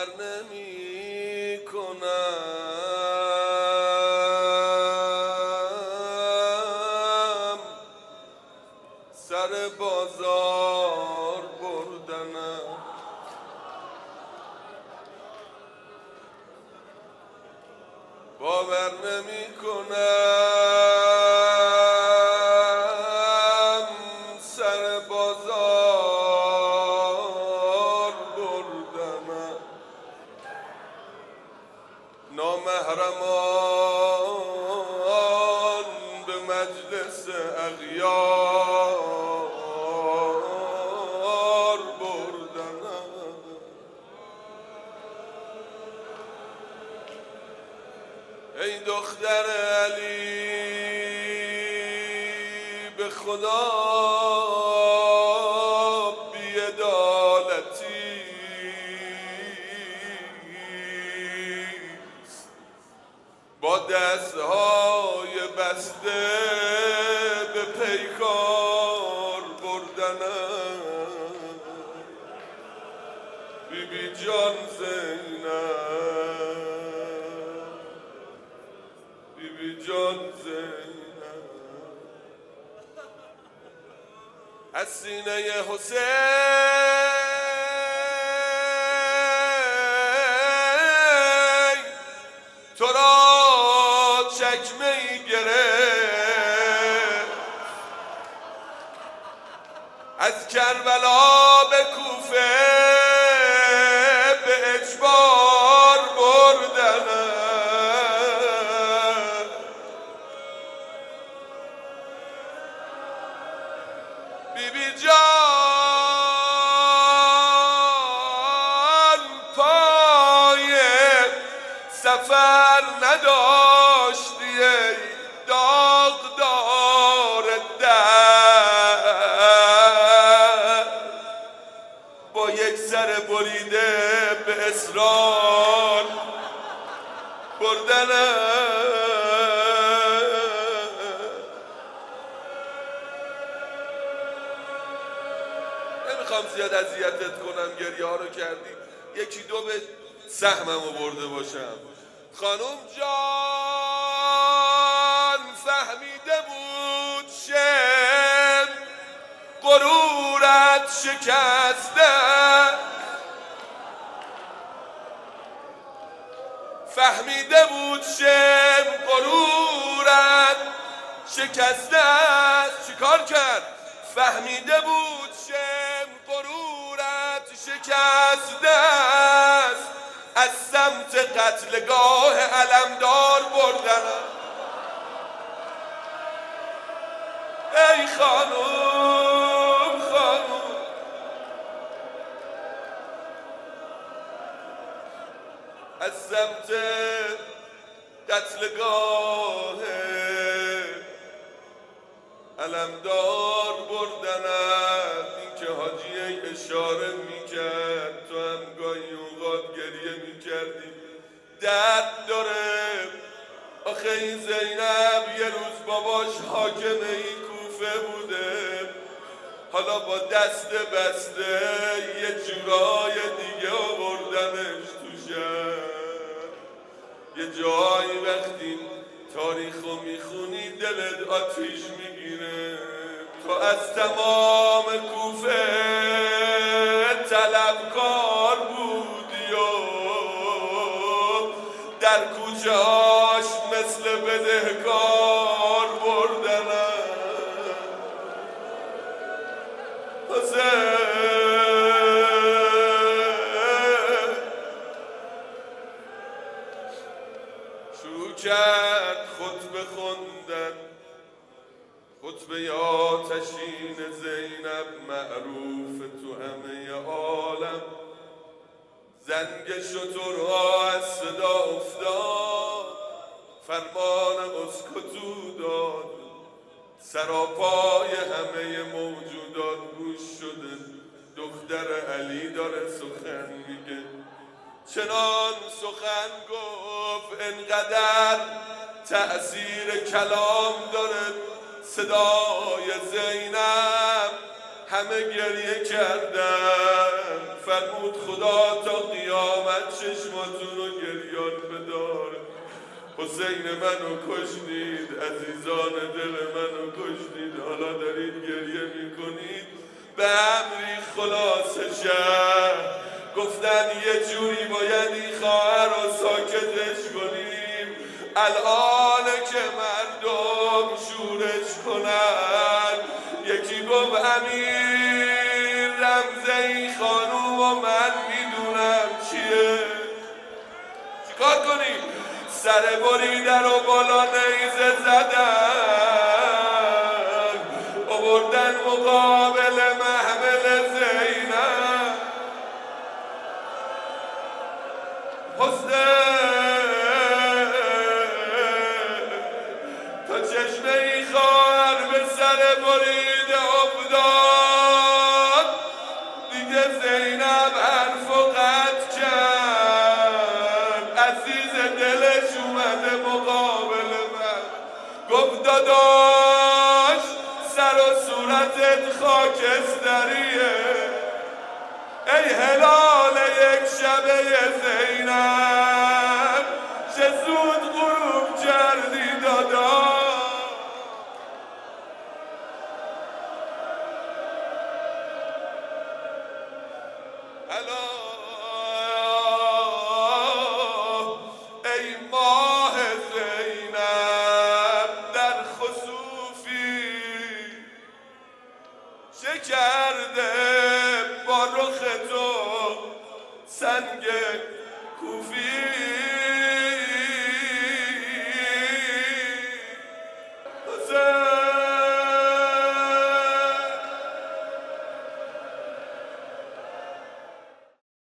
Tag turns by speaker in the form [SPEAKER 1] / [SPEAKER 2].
[SPEAKER 1] باور نمی کنم سر بازار بردنم. باور نمی کنم سر بازار بردنم. نامحرمان به مجلس اغیار بردنم. ای دختر علی به خدا بی‌عدالتی با دستهای بسته به پیکار بردنم. بی بی جان زینب، بی بی جان زینب از سینه حسین تو را چکمه ای گرفت. از کربلا به کوفه به اجبار بردنم. بی بی جان پای سفر نداشتی ای داغدار در، با یک سر بریده به اسرار بردنم. نمیخوام زیاد اذیتت کنم، گریه ها رو کردی، یکی دو به سهممو برده باشم. خانوم جان فهمیده بود شم غرورت شکسته، فهمیده بود شم غرورت شکسته است. چیکار کرد؟ فهمیده بود شم غرورت شکسته است، از سمت قتلگاه علمدار بردنم. ای خانوم خانوم از سمت قتلگاه علمدار بردنم. این که حاجی اشاره میکرد تو هم گاهی اوقات گریه میکردی، درد داره. آخه این زینب یه روز باباش حاکم این کوفه بوده، حالا با دست بسته یه جورای دیگه آوردنش تو شهر. یه جایی وقتی تاریخو میخونی دلت آتیش میگیره. تو از تمام کوفه طلبکار بودی و در کوچه هاش مثل بدهکار بردنم. حسین شروع کرد خطبه خوندن، خطبه آتشین زینب معروف تو همه عالم. زنگ شترها از صدا افتاد، فرمان اسکتو داد، سراپای همه موجودات گوش شده. دختر علی داره سخن میگه، چنان سخن گفت انقدر تأثیر کلام داره. صدای زینب همه گریه کردن. فرمود خدا تا قیامت چشماتون رو گریان بدار. حسین منو کشتید، عزیزان دل منو کشتید، حالا دارید گریه میکنید. به امری خلاص شهر گفتن یه جوری باید این خواهر رو ساکتش کنیم، الان که مردم شورش کنن. یکی گفت امیر رمزه این خانوم و من میدونم چیه، چیکار کنیم؟ سر بریده رو بالا نیزه زدن، آوردن مقابل محمل زینب. حسین تا چشمه ای خواهر به سر بریده افتاد، دیگه زینب حرف و قطع کرد، عزیز دلش اومده مقابل من. گفت داداش سر و صورتت خاکستریه، ای هلال یک شبه زینب، چه زود غروب کردی داداش. ای ماه زینب در خسوفی، چه کرده با رخ تو سنگ کوفی.